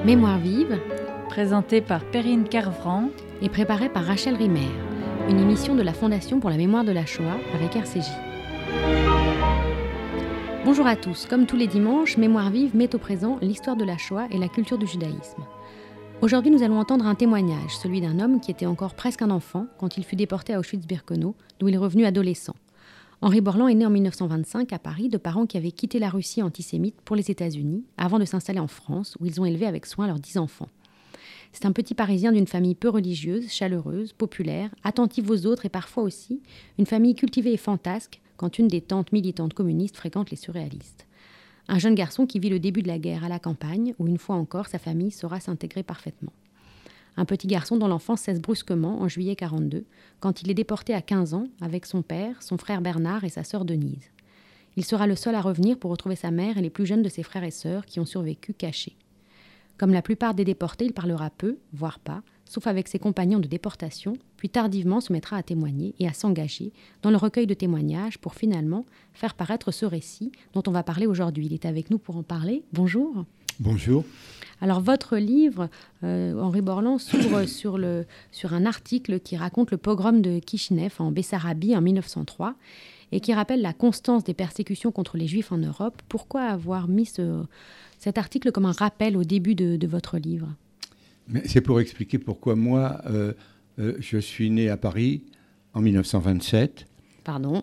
Mémoire vive, présenté par Perrine Kervran et préparée par Rachel Rimer, une émission de la Fondation pour la mémoire de la Shoah avec RCJ. Bonjour à tous, comme tous les dimanches, Mémoire vive met au présent l'histoire de la Shoah et la culture du judaïsme. Aujourd'hui, nous allons entendre un témoignage, celui d'un homme qui était encore presque un enfant quand il fut déporté à Auschwitz-Birkenau, d'où il est revenu adolescent. Henri Borland est né en 1925 à Paris de parents qui avaient quitté la Russie antisémite pour les États-Unis avant de s'installer en France, où ils ont élevé avec soin leurs 10 enfants. C'est un petit Parisien d'une famille peu religieuse, chaleureuse, populaire, attentive aux autres et parfois aussi une famille cultivée et fantasque quand une des tantes militantes communistes fréquente les surréalistes. Un jeune garçon qui vit le début de la guerre à la campagne, où une fois encore sa famille saura s'intégrer parfaitement. Un petit garçon dont l'enfance cesse brusquement en juillet 1942, quand il est déporté à 15 ans avec son père, son frère Bernard et sa sœur Denise. Il sera le seul à revenir pour retrouver sa mère et les plus jeunes de ses frères et sœurs qui ont survécu cachés. Comme la plupart des déportés, il parlera peu, voire pas, sauf avec ses compagnons de déportation, puis tardivement se mettra à témoigner et à s'engager dans le recueil de témoignages pour finalement faire paraître ce récit dont on va parler aujourd'hui. Il est avec nous pour en parler. Bonjour. Bonjour. Alors votre livre, Henri Borland, s'ouvre sur un article qui raconte le pogrom de Kishinev en Bessarabie en 1903 et qui rappelle la constance des persécutions contre les Juifs en Europe. Pourquoi avoir mis cet article comme un rappel au début de votre livre ? Mais c'est pour expliquer pourquoi moi, je suis né à Paris en 1927. Pardon.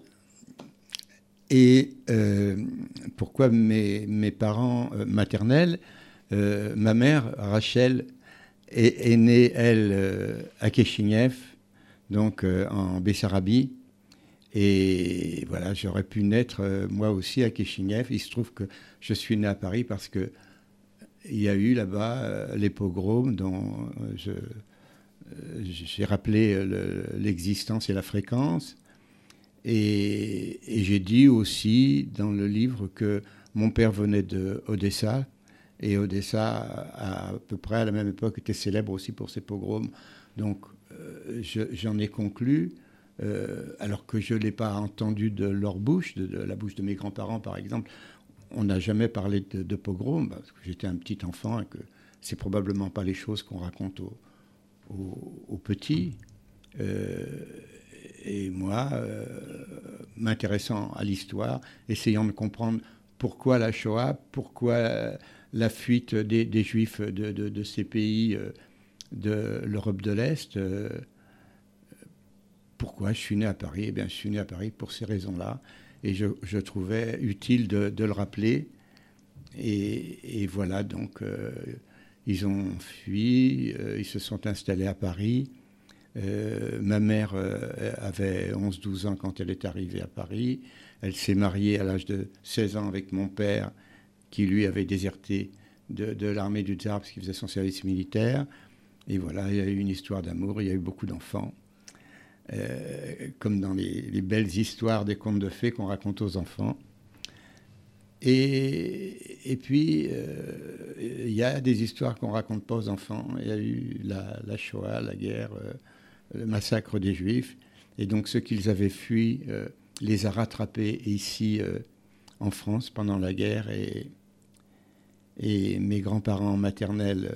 Et pourquoi mes parents maternels, ma mère, Rachel, est née, elle, à Kishinev, donc en Bessarabie. Et voilà, j'aurais pu naître moi aussi à Kishinev. Il se trouve que je suis né à Paris parce qu'il y a eu là-bas les pogroms dont j'ai rappelé l'existence et la fréquence. Et j'ai dit aussi dans le livre que mon père venait de Odessa, et Odessa, à peu près à la même époque, était célèbre aussi pour ses pogroms. Donc j'en ai conclu, alors que je ne l'ai pas entendu de leur bouche, de la bouche de mes grands-parents par exemple, on n'a jamais parlé de pogrom, parce que j'étais un petit enfant et que c'est probablement pas les choses qu'on raconte aux petits. Et moi, m'intéressant à l'histoire, essayant de comprendre pourquoi la Shoah, pourquoi la fuite des Juifs de ces pays de l'Europe de l'Est, pourquoi je suis né à Paris ? Eh bien, je suis né à Paris pour ces raisons-là. Et je trouvais utile de le rappeler. Et voilà, donc, ils ont fui, ils se sont installés à Paris. Ma mère avait 11-12 ans quand elle est arrivée à Paris. Elle s'est mariée à l'âge de 16 ans avec mon père, qui lui avait déserté de l'armée du Tsar parce qu'il faisait son service militaire. Et voilà, il y a eu une histoire d'amour, il y a eu beaucoup d'enfants. Comme dans les belles histoires des contes de fées qu'on raconte aux enfants. Et puis, il y a des histoires qu'on ne raconte pas aux enfants. Il y a eu la Shoah, la guerre, le massacre des Juifs. Et donc, ceux qu'ils avaient fui les a rattrapés ici en France pendant la guerre. Et mes grands-parents maternels,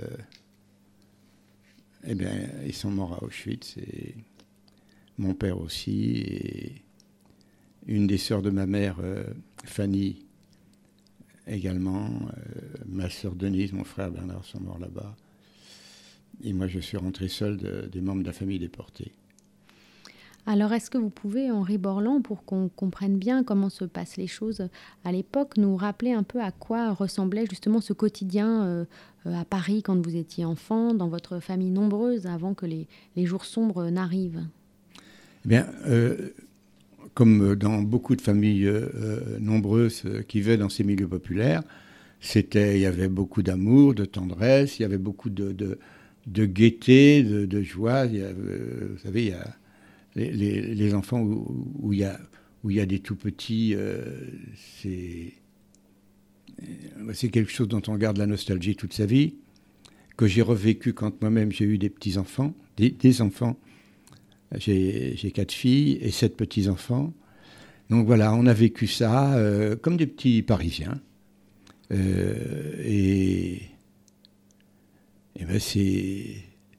eh bien, ils sont morts à Auschwitz. Et mon père aussi. Et une des sœurs de ma mère, Fanny, également. Ma sœur Denise, mon frère Bernard sont morts là-bas. Et moi, je suis rentré seul des membres de la famille déportés. Alors, est-ce que vous pouvez, Henri Borland, pour qu'on comprenne bien comment se passent les choses à l'époque, nous rappeler un peu à quoi ressemblait justement ce quotidien à Paris quand vous étiez enfant, dans votre famille nombreuse, avant que les jours sombres n'arrivent ? Eh bien, comme dans beaucoup de familles nombreuses qui vivaient dans ces milieux populaires, il y avait beaucoup d'amour, de tendresse, il y avait beaucoup de gaieté, de joie. Vous savez, il y a les enfants où il y a des tout petits, c'est quelque chose dont on garde la nostalgie toute sa vie, que j'ai revécu quand moi-même j'ai eu des petits-enfants, des enfants. J'ai 4 filles et 7 petits-enfants. Donc voilà, on a vécu ça comme des petits Parisiens. Et eh ben c'est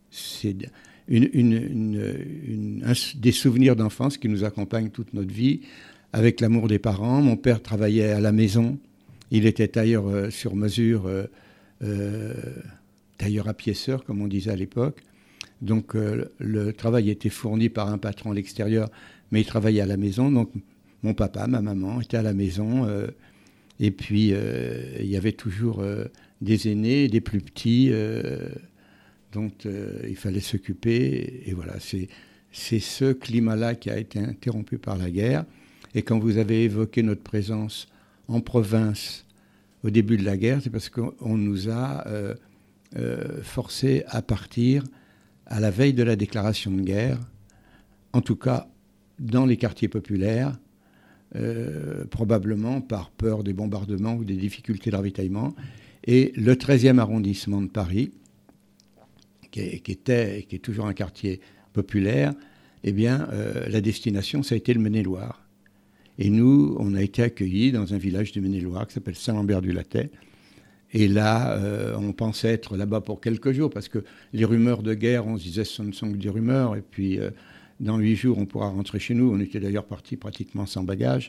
des souvenirs d'enfance qui nous accompagnent toute notre vie, avec l'amour des parents. Mon père travaillait à la maison. Il était tailleur sur mesure, tailleur à piéceur, comme on disait à l'époque. Donc le travail était fourni par un patron à l'extérieur, mais il travaillait à la maison. Donc mon papa, ma maman étaient à la maison. Et puis il y avait toujours des aînés, des plus petits, dont il fallait s'occuper. Et voilà, c'est ce climat-là qui a été interrompu par la guerre. Et quand vous avez évoqué notre présence en province au début de la guerre, c'est parce qu'on nous a forcés à partir à la veille de la déclaration de guerre, en tout cas dans les quartiers populaires, probablement par peur des bombardements ou des difficultés de ravitaillement. Et le 13e arrondissement de Paris, qui est toujours un quartier populaire, eh bien, la destination, ça a été le Maine-et-Loire. Et nous, on a été accueillis dans un village du Maine-et-Loire qui s'appelle Saint-Lambert-du-Lattay. Et là, on pensait être là-bas pour quelques jours, parce que les rumeurs de guerre, on se disait ce ne sont que des rumeurs. Et puis, dans 8 jours, on pourra rentrer chez nous. On était d'ailleurs partis pratiquement sans bagages.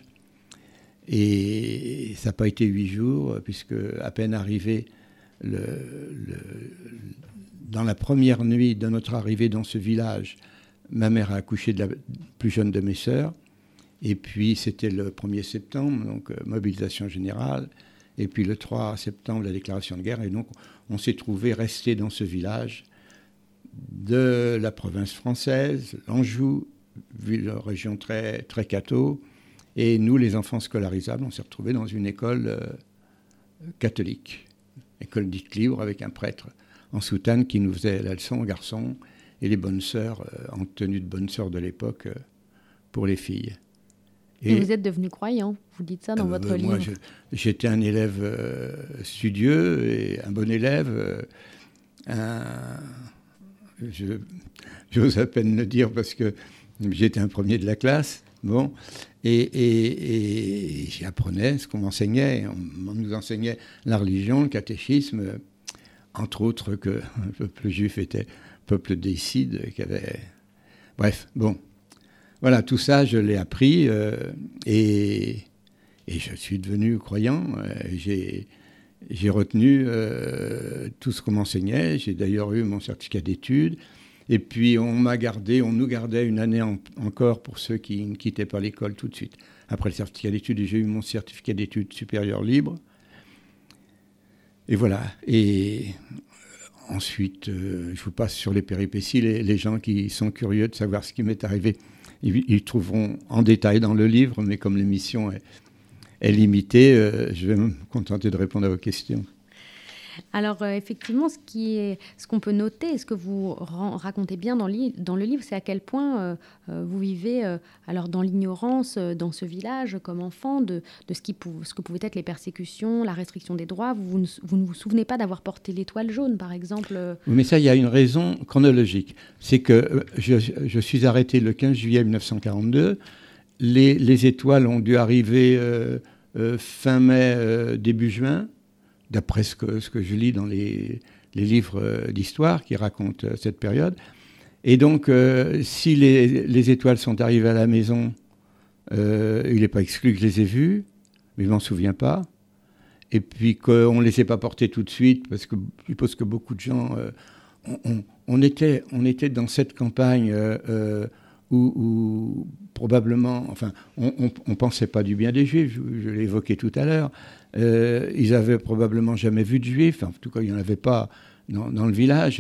Et ça n'a pas été 8 jours, puisque à peine arrivé dans la première nuit de notre arrivée dans ce village, ma mère a accouché de la plus jeune de mes sœurs. Et puis, c'était le 1er septembre, donc mobilisation générale. Et puis, le 3 septembre, la déclaration de guerre. Et donc, on s'est trouvé resté dans ce village de la province française, l'Anjou, région très, très catho. Et nous, les enfants scolarisables, on s'est retrouvés dans une école catholique, école dite libre, avec un prêtre en soutane qui nous faisait la leçon aux garçons et les bonnes sœurs, en tenue de bonnes sœurs de l'époque, pour les filles. Et vous êtes devenu croyant, vous dites ça dans votre livre. Moi, j'étais un élève studieux et un bon élève. J'ose à peine le dire parce que j'étais un premier de la classe. Bon, et j'apprenais ce qu'on m'enseignait. On nous enseignait la religion, le catéchisme, entre autres que le peuple juif était peuple déicide, qui avait... Bref, bon. Voilà, tout ça, je l'ai appris et je suis devenu croyant. J'ai retenu tout ce qu'on m'enseignait. J'ai d'ailleurs eu mon certificat d'études. Et puis, on nous gardait une année encore pour ceux qui ne quittaient pas l'école tout de suite. Après le certificat d'études, j'ai eu mon certificat d'études supérieures libres. Et voilà. Et ensuite, je vous passe sur les péripéties. Les gens qui sont curieux de savoir ce qui m'est arrivé, ils trouveront en détail dans le livre, mais comme l'émission est limitée, je vais me contenter de répondre à vos questions. Alors effectivement, ce qu'on peut noter, ce que vous racontez bien dans le livre, c'est à quel point vous vivez alors dans l'ignorance dans ce village comme enfant de ce que pouvaient être les persécutions, la restriction des droits. Vous ne vous souvenez pas d'avoir porté l'étoile jaune, par exemple. Mais ça, il y a une raison chronologique. C'est que je suis arrêté le 15 juillet 1942. Les étoiles ont dû arriver fin mai, début juin. D'après ce que je lis dans les livres d'histoire qui racontent cette période. Et donc, si les étoiles sont arrivées à la maison, il n'est pas exclu que je les ai vues, mais je ne m'en souviens pas. Et puis qu'on ne les ait pas portées tout de suite, parce que je suppose que beaucoup de gens... on était dans cette campagne où probablement... Enfin, on ne pensait pas du bien des Juifs, je l'ai évoqué tout à l'heure. Ils n'avaient probablement jamais vu de Juifs, en tout cas il n'y en avait pas dans le village,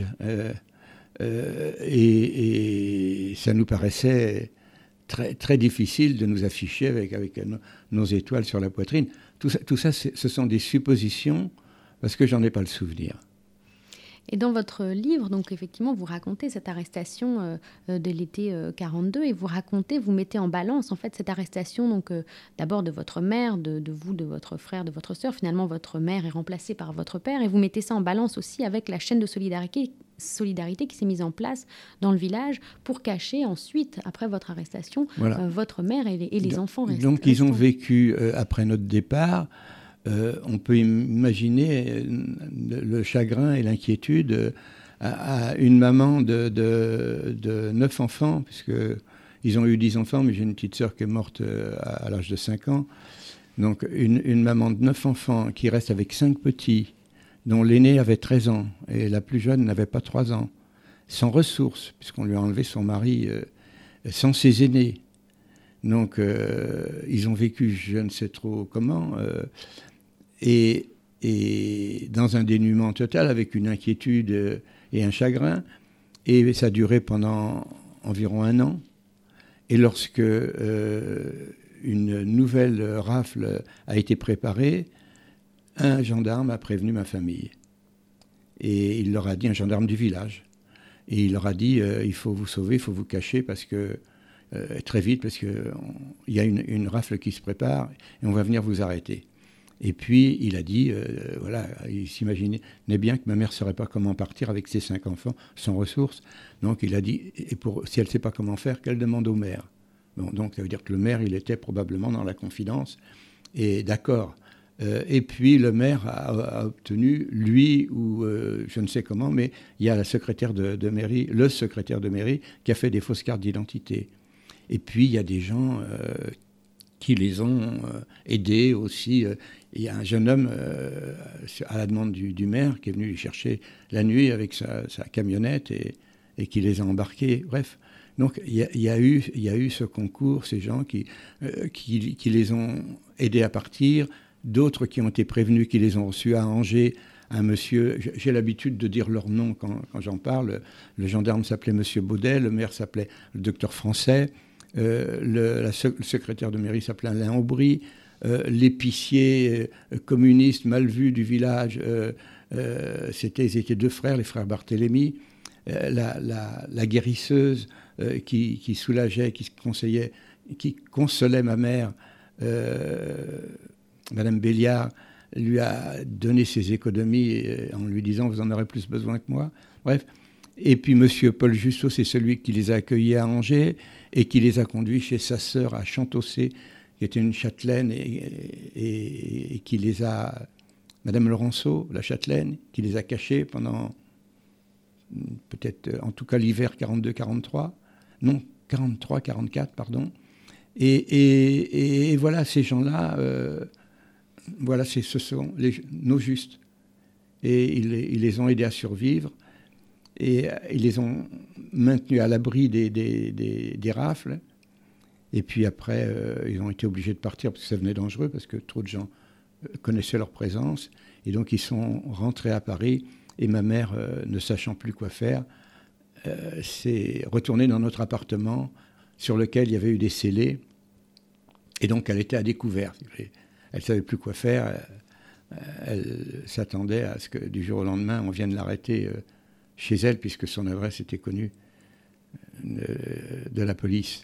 et ça nous paraissait très, très difficile de nous afficher avec nos étoiles sur la poitrine. Tout ça ce sont des suppositions, parce que j'en ai pas le souvenir. Et dans votre livre, donc effectivement, vous racontez cette arrestation de l'été 42 et vous mettez en balance en fait cette arrestation donc d'abord de votre mère, de vous, de votre frère, de votre sœur. Finalement, votre mère est remplacée par votre père et vous mettez ça en balance aussi avec la chaîne de solidarité qui s'est mise en place dans le village pour cacher ensuite, après votre arrestation, voilà, votre mère et les enfants restants. Donc ils ont vécu après notre départ on peut imaginer le chagrin et l'inquiétude à une maman de 9 enfants, puisqu'ils ont eu 10 enfants, mais j'ai une petite sœur qui est morte à l'âge de 5 ans. Donc une maman de 9 enfants qui reste avec 5 petits, dont l'aîné avait 13 ans et la plus jeune n'avait pas 3 ans, sans ressources, puisqu'on lui a enlevé son mari, sans ses aînés. Donc ils ont vécu je ne sais trop comment, et dans un dénuement total, avec une inquiétude et un chagrin. Et ça a duré pendant environ 1 an. Et lorsque une nouvelle rafle a été préparée, un gendarme a prévenu ma famille. Et il leur a dit, un gendarme du village, et il leur a dit, il faut vous sauver, il faut vous cacher, parce que très vite, parce qu'il y a une rafle qui se prépare, et on va venir vous arrêter. Et puis, il a dit, voilà, il s'imaginait bien que ma mère ne saurait pas comment partir avec ses 5 enfants, sans ressources. Donc, il a dit, si elle ne sait pas comment faire, qu'elle demande au maire. Bon, donc, ça veut dire que le maire, il était probablement dans la confidence. Et d'accord. Et puis, le maire a obtenu, lui, ou je ne sais comment, mais il y a la secrétaire de mairie, le secrétaire de mairie, qui a fait des fausses cartes d'identité. Et puis, il y a des gens qui les ont aidés aussi. Il y a un jeune homme, à la demande du maire, qui est venu les chercher la nuit avec sa camionnette et qui les a embarqués. Bref, donc il y a eu ce concours, ces gens qui les ont aidés à partir, d'autres qui ont été prévenus, qui les ont reçus à Angers. Un monsieur, j'ai l'habitude de dire leur nom quand j'en parle. Le gendarme s'appelait Monsieur Baudet, le maire s'appelait le docteur Français, le secrétaire de mairie s'appelait Alain Aubry. L'épicier communiste mal vu du village, ils étaient 2 frères, les frères Barthélemy. La guérisseuse qui soulageait, qui conseillait, qui consolait ma mère, Madame Béliard, lui a donné ses économies en lui disant « vous en aurez plus besoin que moi ». Bref. Et puis Monsieur Paul Jussot, c'est celui qui les a accueillis à Angers et qui les a conduits chez sa sœur à Chantossé, qui était une châtelaine, et qui les a, Madame Laurenceau, la châtelaine, qui les a cachés pendant, peut-être, en tout cas l'hiver 42-43, non, 43-44, pardon. Et voilà, ces gens-là, voilà, ce sont nos justes. Et ils les ont aidés à survivre, et ils les ont maintenus à l'abri des rafles. Et puis après, ils ont été obligés de partir parce que ça devenait dangereux, parce que trop de gens connaissaient leur présence. Et donc, ils sont rentrés à Paris. Et ma mère, ne sachant plus quoi faire, s'est retournée dans notre appartement sur lequel il y avait eu des scellés. Et donc, elle était à découvert. Elle ne savait plus quoi faire. Elle s'attendait à ce que du jour au lendemain, on vienne l'arrêter chez elle, puisque son adresse était connue de la police.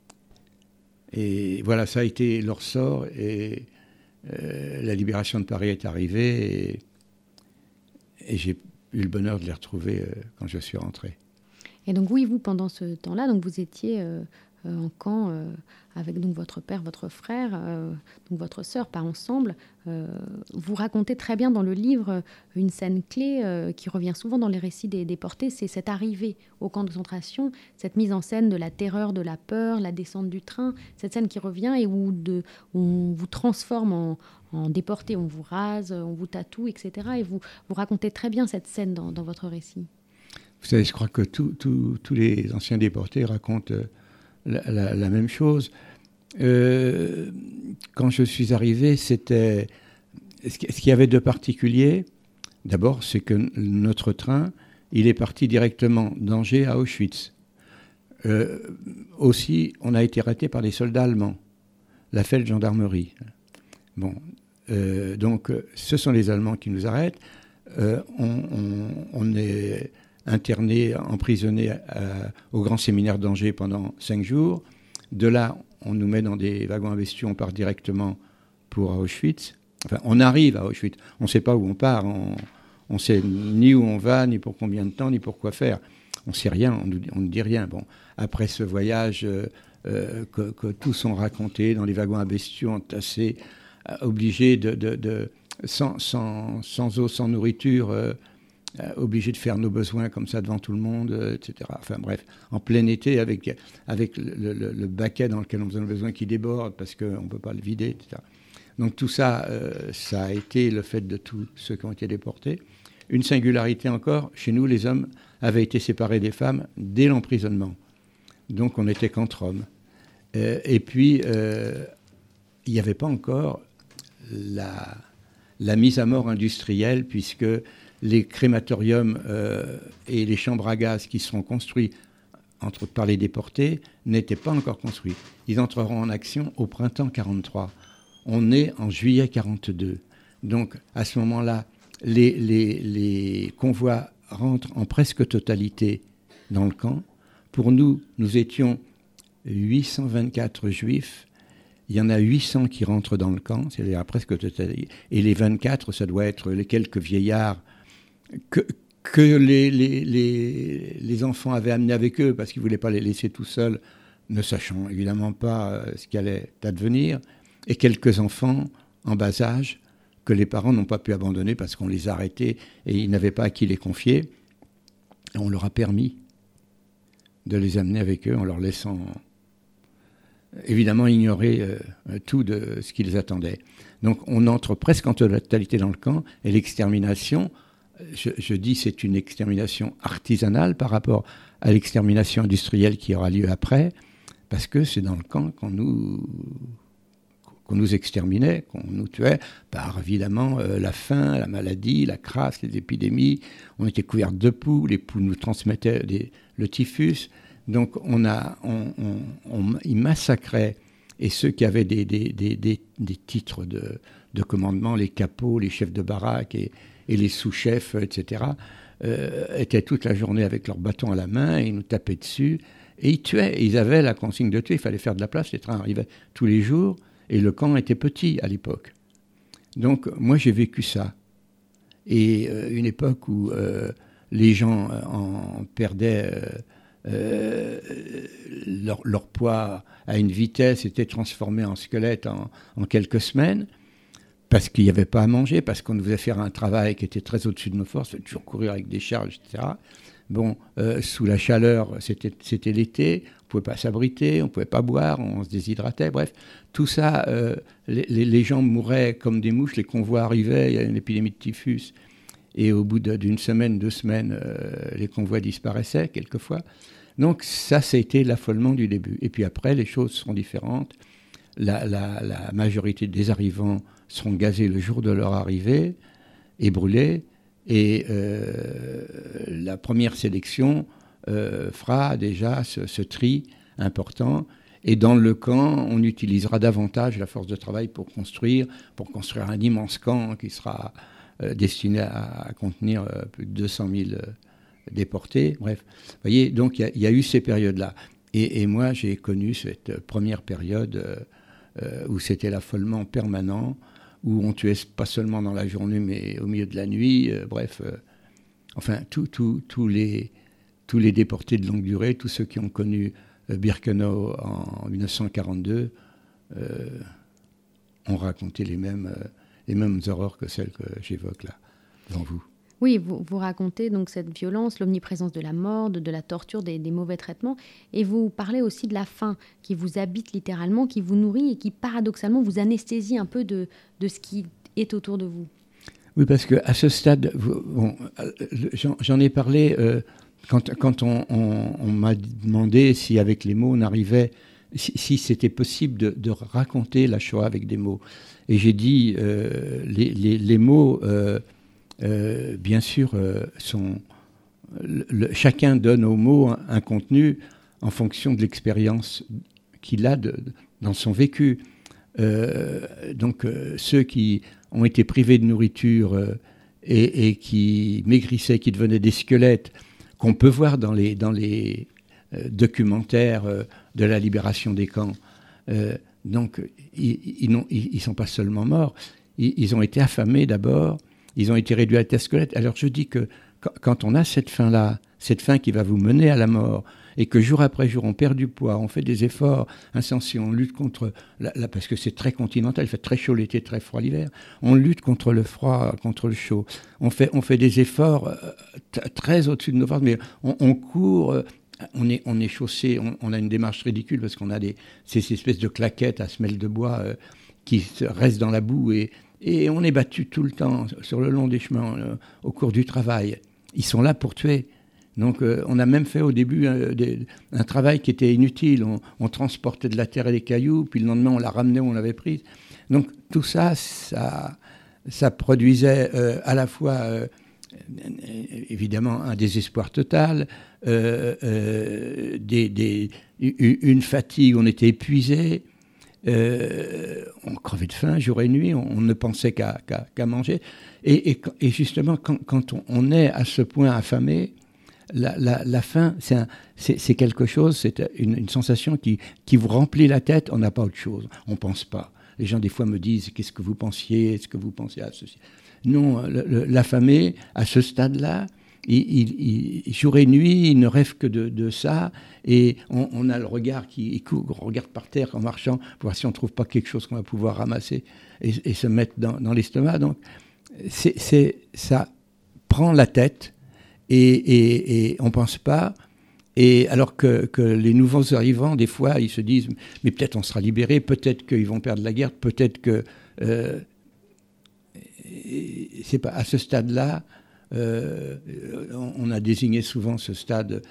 Et voilà, ça a été leur sort, et la libération de Paris est arrivée, et j'ai eu le bonheur de les retrouver quand je suis rentré. Et donc oui, vous, pendant ce temps-là, donc vous étiez en camp avec donc votre père, votre frère, donc votre sœur, pas ensemble. Vous racontez très bien dans le livre une scène clé qui revient souvent dans les récits des déportés, c'est cette arrivée au camp de concentration, cette mise en scène de la terreur, de la peur, la descente du train, cette scène qui revient et où on vous transforme en déporté, on vous rase, on vous tatoue, etc. Et vous racontez très bien cette scène dans votre récit. Vous savez, je crois que tous les anciens déportés racontent la même chose. Quand je suis arrivé, c'était ce qu'il y avait de particulier. D'abord, c'est que notre train, il est parti directement d'Angers à Auschwitz. Aussi, on a été arrêté par des soldats allemands, la Feldgendarmerie. Bon, donc, ce sont les Allemands qui nous arrêtent. On est interné, emprisonné au grand séminaire d'Angers pendant 5 jours. De là, on nous met dans des wagons à bestiaux, on part directement pour Auschwitz. Enfin, on arrive à Auschwitz. On ne sait pas où on part. On ne sait ni où on va, ni pour combien de temps, ni pour quoi faire. On ne sait rien, on ne dit rien. Bon, après ce voyage que tous ont raconté dans les wagons à bestiaux entassés obligés sans eau, sans nourriture, obligés de faire nos besoins comme ça devant tout le monde, etc. Enfin bref, en plein été, avec le baquet dans lequel on a besoin qui déborde parce qu'on ne peut pas le vider, etc. Donc tout ça, ça a été le fait de tous ceux qui ont été déportés. Une singularité encore, chez nous, les hommes avaient été séparés des femmes dès l'emprisonnement. Donc on n'était qu'entre hommes. Et puis, il n'y avait pas encore la mise à mort industrielle, puisque les crématoriums et les chambres à gaz qui seront construits par les déportés n'étaient pas encore construits. Ils entreront en action au printemps 1943. On est en juillet 1942. Donc, à ce moment-là, les convois rentrent en presque totalité dans le camp. Pour nous, nous étions 824 juifs. Il y en a 800 qui rentrent dans le camp, c'est-à-dire à presque totalité. Et les 24, ça doit être les quelques vieillards que les enfants avaient amenés avec eux parce qu'ils ne voulaient pas les laisser tout seuls, ne sachant évidemment pas ce qui allait advenir. Et quelques enfants en bas âge que les parents n'ont pas pu abandonner parce qu'on les a arrêtés et ils n'avaient pas à qui les confier. Et on leur a permis de les amener avec eux en leur laissant évidemment ignorer tout de ce qui les attendait. Donc on entre presque en totalité dans le camp et l'extermination, je dis c'est une extermination artisanale par rapport à l'extermination industrielle qui aura lieu après, parce que c'est dans le camp qu'on nous exterminait, qu'on nous tuait par évidemment la faim, la maladie, la crasse, les épidémies. On était couverts de poux, les poux nous transmettaient le typhus. Donc ils massacraient, et ceux qui avaient des titres de commandement, les capots, les chefs de baraque et les sous-chefs, etc., étaient toute la journée avec leur bâton à la main, et ils nous tapaient dessus, et ils tuaient. Ils avaient la consigne de tuer, il fallait faire de la place, les trains arrivaient tous les jours, et le camp était petit à l'époque. Donc moi j'ai vécu ça. Et une époque où les gens en perdaient leur poids à une vitesse, était transformé en squelette en quelques semaines, parce qu'il n'y avait pas à manger, parce qu'on nous faisait faire un travail qui était très au-dessus de nos forces, toujours courir avec des charges, etc. Bon, sous la chaleur, c'était l'été, on ne pouvait pas s'abriter, on ne pouvait pas boire, on se déshydratait, bref. Tout ça, les gens mouraient comme des mouches, les convois arrivaient, il y a une épidémie de typhus, et au bout d'une semaine, 2 semaines, les convois disparaissaient quelquefois. Donc ça, c'était l'affolement du début. Et puis après, les choses seront différentes. La majorité des arrivants seront gazés le jour de leur arrivée et brûlés. Et la première sélection fera déjà ce tri important. Et dans le camp, on utilisera davantage la force de travail pour construire un immense camp qui sera destiné à contenir plus de 200 000 déportés. Bref, vous voyez, donc il y a eu ces périodes-là. Et moi, j'ai connu cette première période où c'était l'affolement permanent, où on tuait pas seulement dans la journée, mais au milieu de la nuit. Enfin, tous les déportés de longue durée, tous ceux qui ont connu Birkenau en 1942, ont raconté les mêmes horreurs que celles que j'évoque là, devant vous. Oui, vous racontez donc cette violence, l'omniprésence de la mort, de la torture, des mauvais traitements. Et vous parlez aussi de la faim qui vous habite littéralement, qui vous nourrit et qui paradoxalement vous anesthésie un peu de ce qui est autour de vous. Oui, parce qu'à ce stade, j'en ai parlé quand on m'a demandé si avec les mots on arrivait, si c'était possible de raconter la Shoah avec des mots. Et j'ai dit, les mots... bien sûr, chacun donne aux mots un contenu en fonction de l'expérience qu'il a dans son vécu. Donc, ceux qui ont été privés de nourriture et qui maigrissaient, qui devenaient des squelettes, qu'on peut voir dans les documentaires de la libération des camps, donc ils ne sont pas seulement morts, ils ont été affamés d'abord. Ils ont été réduits à l'état squelette. Alors je dis que quand on a cette faim-là, cette faim qui va vous mener à la mort, et que jour après jour, on perd du poids, on fait des efforts insensés, on lutte contre... parce que c'est très continental, il fait très chaud l'été, très froid l'hiver. On lutte contre le froid, contre le chaud. On fait des efforts très au-dessus de nos forces, mais on court... On est chaussé, on a une démarche ridicule parce qu'on a ces espèces de claquettes à semelles de bois qui restent dans la boue et on est battu tout le temps sur le long des chemins au cours du travail. Ils sont là pour tuer. Donc on a même fait au début un travail qui était inutile. On transportait de la terre et des cailloux, puis le lendemain on la ramenait, on l'avait prise. Donc tout ça, ça produisait à la fois... évidemment un désespoir total, une fatigue, on était épuisé, on crevait de faim jour et nuit, on ne pensait qu'à manger. Et justement, quand on est à ce point affamé, la faim, c'est quelque chose, c'est une sensation qui vous remplit la tête, on n'a pas autre chose, on ne pense pas. Les gens des fois me disent, qu'est-ce que vous pensiez, est-ce que vous pensez à ceci ? Non, l'affamé, à ce stade-là, jour et nuit, il ne rêve que de ça. Et on a le regard qui court, on regarde par terre en marchant pour voir si on ne trouve pas quelque chose qu'on va pouvoir ramasser et se mettre dans l'estomac. Donc, ça prend la tête et on ne pense pas. Et alors que les nouveaux arrivants, des fois, ils se disent « mais peut-être on sera libérés, peut-être qu'ils vont perdre la guerre, peut-être que... c'est pas à ce stade-là, on a désigné souvent ce stade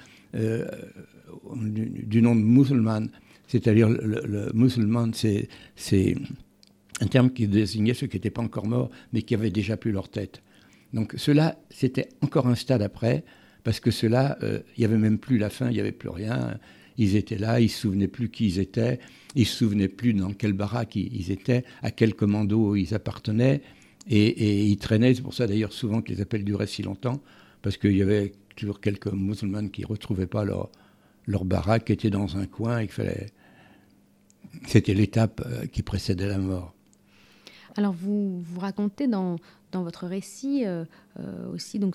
du nom de musulman, c'est-à-dire le musulman, c'est un terme qui désignait ceux qui n'étaient pas encore morts, mais qui avaient déjà plus leur tête. Donc cela, c'était encore un stade après, parce que cela, il n'y avait même plus la faim, il n'y avait plus rien. Ils étaient là, ils ne se souvenaient plus qui ils étaient, ils ne se souvenaient plus dans quelle baraque ils étaient, à quel commando ils appartenaient. Et ils traînaient, c'est pour ça d'ailleurs souvent que les appels duraient si longtemps, parce qu'il y avait toujours quelques musulmans qui ne retrouvaient pas leur baraque, qui était dans un coin, et qu'il fallait... C'était l'étape qui précédait la mort. Alors vous racontez dans votre récit aussi donc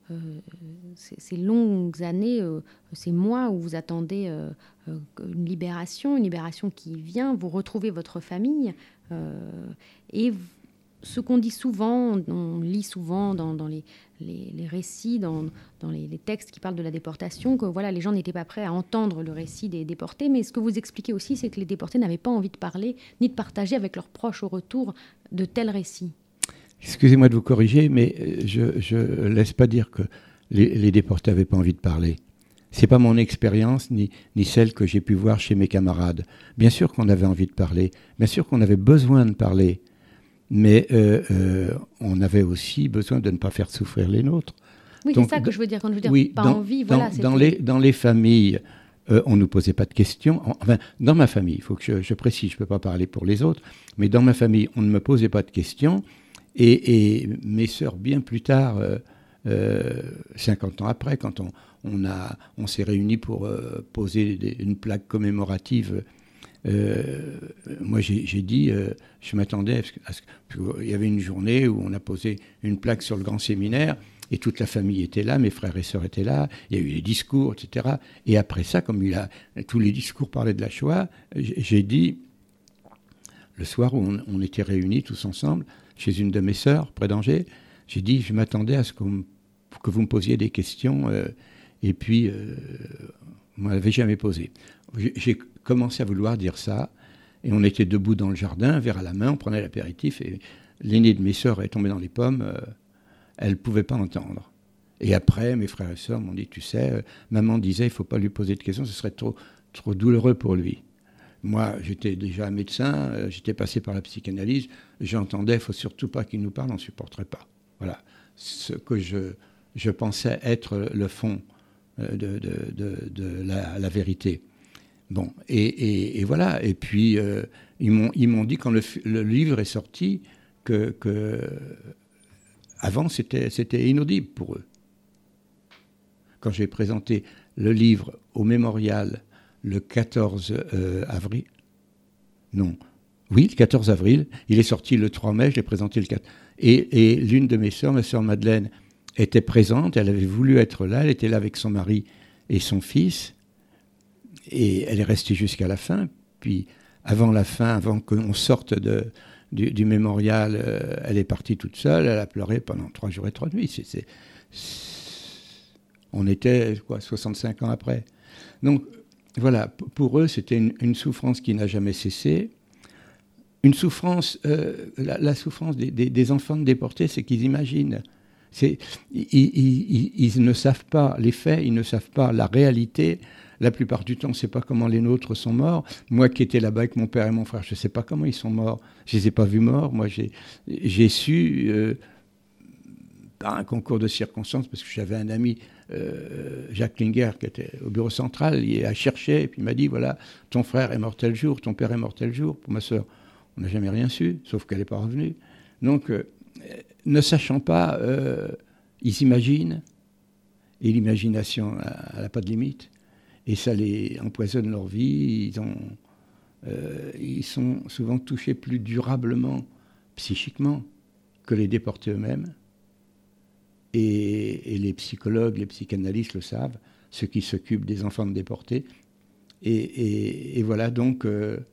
ces longues années, ces mois où vous attendez une libération qui vient, vous retrouvez votre famille et ce qu'on dit souvent, on lit souvent dans les récits, dans les textes qui parlent de la déportation, que voilà, les gens n'étaient pas prêts à entendre le récit des déportés. Mais ce que vous expliquez aussi, c'est que les déportés n'avaient pas envie de parler, ni de partager avec leurs proches au retour de tels récits. Excusez-moi de vous corriger, mais je ne laisse pas dire que les déportés n'avaient pas envie de parler. Ce n'est pas mon expérience, ni celle que j'ai pu voir chez mes camarades. Bien sûr qu'on avait envie de parler, bien sûr qu'on avait besoin de parler. Mais on avait aussi besoin de ne pas faire souffrir les nôtres. Oui, donc, c'est ça que je veux dire. Quand je veux dire oui, pas envie, voilà. Dans les familles, on ne nous posait pas de questions. Enfin, dans ma famille, il faut que je précise, je ne peux pas parler pour les autres, mais dans ma famille, on ne me posait pas de questions. Et mes sœurs, bien plus tard, 50 ans après, quand on s'est réunis pour poser une plaque commémorative, moi j'ai dit, je m'attendais à ce qu'il y avait une journée où on a posé une plaque sur le grand séminaire et toute la famille était là, mes frères et sœurs étaient là, il y a eu les discours, etc. Et après ça, comme tous les discours parlaient de la Shoah, j'ai dit, le soir où on était réunis tous ensemble, chez une de mes sœurs, près d'Angers, j'ai dit, je m'attendais à ce que vous me posiez des questions, et puis, vous ne m'avez jamais posé. J'ai commencé à vouloir dire ça, et on était debout dans le jardin, un verre à la main, on prenait l'apéritif, et l'aînée de mes sœurs est tombée dans les pommes, elle ne pouvait pas entendre. Et après, mes frères et sœurs m'ont dit, tu sais, maman disait, il ne faut pas lui poser de questions, ce serait trop douloureux pour lui. Moi, j'étais déjà médecin, j'étais passé par la psychanalyse, j'entendais, il ne faut surtout pas qu'il nous parle, on ne supporterait pas. Voilà, ce que je pensais être le fond de la vérité. Bon, et voilà, et puis ils m'ont dit quand le livre est sorti que avant c'était inaudible pour eux. Quand j'ai présenté le livre au mémorial le 14 avril, non, oui, le 14 avril, il est sorti le 3 mai, je l'ai présenté le 4. Et l'une de mes sœurs, ma sœur Madeleine, était présente, elle avait voulu être là, elle était là avec son mari et son fils, Et elle est restée jusqu'à la fin. Puis avant la fin, avant qu'on sorte du mémorial, elle est partie toute seule. Elle a pleuré pendant 3 jours et 3 nuits. On était 65 ans après. Donc voilà, pour eux, c'était une souffrance qui n'a jamais cessé. Une souffrance, la souffrance des enfants déportés, c'est qu'ils imaginent. Ils ne savent pas les faits, ils ne savent pas la réalité. La plupart du temps, on ne sait pas comment les nôtres sont morts. Moi qui étais là-bas avec mon père et mon frère, je ne sais pas comment ils sont morts. Je ne les ai pas vus morts. Moi, j'ai su, par un concours de circonstances, parce que j'avais un ami, Jacques Klinger, qui était au bureau central, il a cherché, et puis il m'a dit, voilà, ton frère est mort tel jour, ton père est mort tel jour. Pour ma sœur, on n'a jamais rien su, sauf qu'elle n'est pas revenue. Donc, ne sachant pas, ils s'imaginent, et l'imagination, elle n'a pas de limite, et ça les empoisonne leur vie. Ils sont souvent touchés plus durablement, psychiquement, que les déportés eux-mêmes. Et les psychologues, les psychanalystes le savent, ceux qui s'occupent des enfants déportés. Et voilà, donc,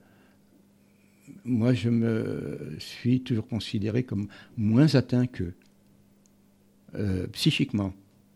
moi, je me suis toujours considéré comme moins atteint qu'eux, psychiquement.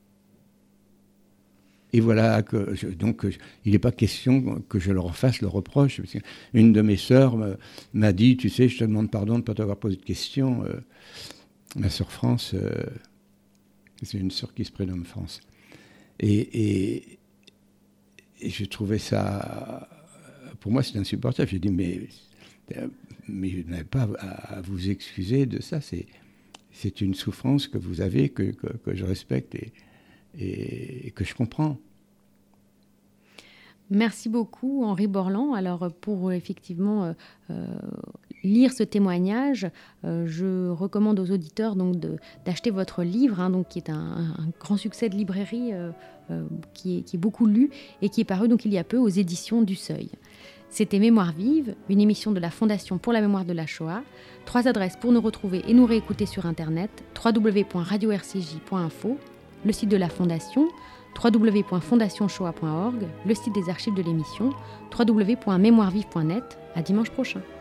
Et voilà, donc il n'est pas question que je leur fasse le reproche. Une de mes sœurs m'a dit, tu sais, je te demande pardon de ne pas t'avoir posé de questions. Ma sœur France, c'est une sœur qui se prénomme France. Et je trouvais ça, pour moi, c'est insupportable. J'ai dit, mais je n'avais pas à vous excuser de ça. C'est une souffrance que vous avez, que je respecte et que je comprends. Merci beaucoup, Henri Borland. Alors, pour effectivement lire ce témoignage, je recommande aux auditeurs donc d'acheter votre livre, donc, qui est un grand succès de librairie, qui est beaucoup lu et qui est paru donc, il y a peu aux éditions du Seuil. C'était Mémoire vive, une émission de la Fondation pour la mémoire de la Shoah. 3 adresses pour nous retrouver et nous réécouter sur Internet: www.radio-rcj.info, le site de la Fondation, www.fondationshoah.org, le site des archives de l'émission, www.mémoirevive.net. À dimanche prochain.